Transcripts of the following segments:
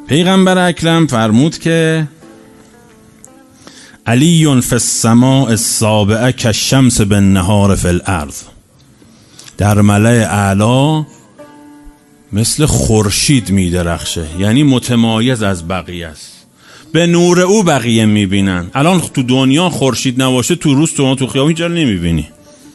پیغمبر اکرم فرمود که علی فی السماء السابعه کالشمس بالنهار فی الارض، در ملأ اعلی مثل خورشید می درخشه، یعنی متمایز از بقیه است، به نور او بقیه می بینن. الان تو دنیا خورشید نباشه تو روز تو خیابون هیچ جا نمی بینی.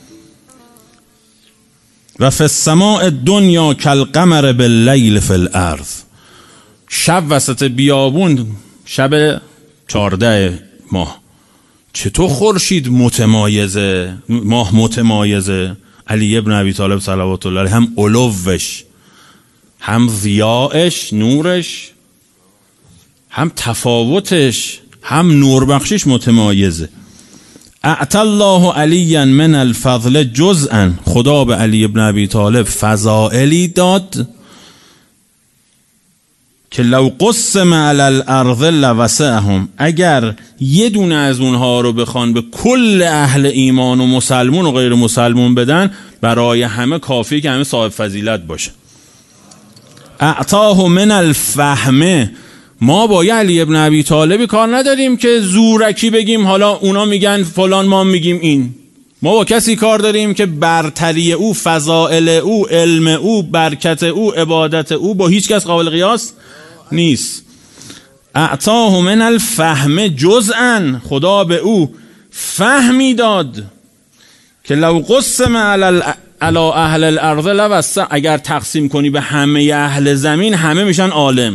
و فی السماء الدنیا کالقمر باللیل فی الارض، شب وسط بیابون، شب 14 ماه، چطور خورشید متمایزه، ماه متمایزه؟ علی ابن ابی طالب صلوات الله علیه هم علوش، هم ضیاءش نورش، هم تفاوتش، هم نور بخشش متمایزه. اعطى الله علی من الفضل جزءا، خدا به علی ابن ابی طالب فضائلی داد که لو قسم علی الارض لوسعهم، اگر یه دونه از اونها رو بخوان به کل اهل ایمان و مسلمون و غیر مسلمون بدن، برای همه کافیه که همه صاحب فضیلت باشه. اعطاه من الفهم، ما با علی ابن ابی طالبی کار نداریم که زورکی بگیم حالا اونا میگن فلان ما میگیم این. ما با کسی کار داریم که برتری او، فضائل او، علم او، برکت او، عبادت او با هیچ کس قابل قیاس نیست. اعطاه من الفهم جزءا، خدا به او فهمی داد که لو قسم علی اهل الارض لوسع، اگر تقسیم کنی به همه اهل زمین همه میشن عالم.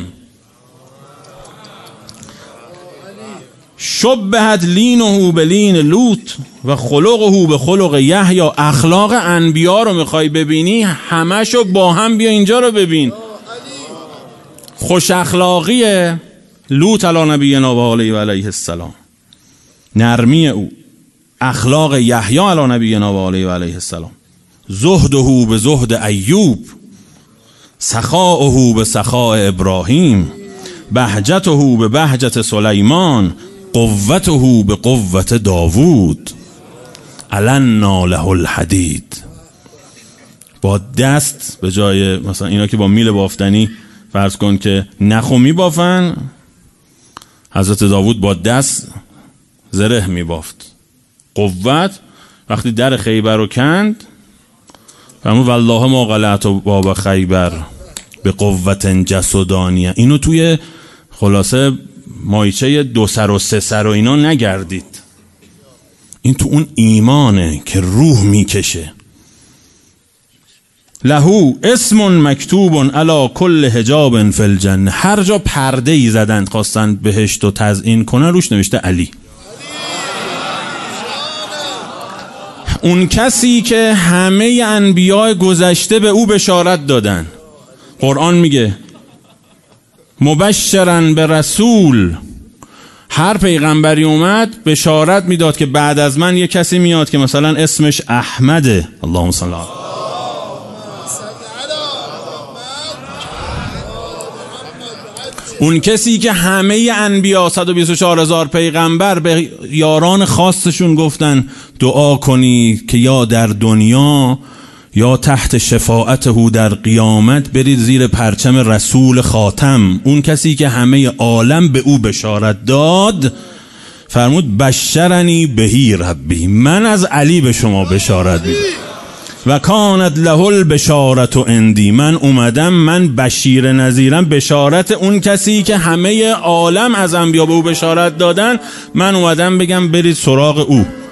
شبهت لینه بلین لوط و خلقه به خلق یحیی، اخلاق انبیا رو میخوای ببینی همشو با هم بیا اینجا رو ببین. خوش اخلاقی لوط علی نبینا و علیه و علیه السلام، نرمی او، اخلاق یحیی علی نبینا و علیه و علیه السلام، زهده به زهد ایوب، سخاؤه به سخاء ابراهیم، بهجته به بهجت سلیمان، قوته به قوت داوود، علنا له الحدید. با دست به جای مثلا اینا که با میل بافتنی فرض کن که نخو میبافن، حضرت داوود با دست زره میبافت. قوت وقتی در خیبر رو کند فرمود والله ما غلط باب خیبر به قوت جسدانیه، اینو توی خلاصه مایچه 2 سر و 3 سر و اینا نگردید، این تو اون ایمانه که روح میکشه. لهو اسم مکتوب علی کل حجاب فی الجنه، هر جا پرده ای زدند خواستن بهشت و تزیین کنن روش نوشته علی. اون کسی که همه انبیاء گذشته به او بشارت دادن. قرآن میگه مبشرا به رسول، هر پیغمبری اومد بشارت میداد که بعد از من یه کسی میاد که مثلا اسمش احمده. اللهم صل علی اون کسی که همه انبیا 124,000 پیغمبر به یاران خاصشون گفتن دعا کنی که یا در دنیا یا تحت شفاعته در قیامت برید زیر پرچم رسول خاتم. اون کسی که همه عالم به او بشارت داد فرمود بشرنی بهی ربی، من از علی به شما بشارت میدم. و کانت له البشارت عندی، من اومدم، من بشیر نذیرم، بشارت اون کسی که همه عالم از انبیا به او بشارت دادن، من اومدم بگم برید سراغ او.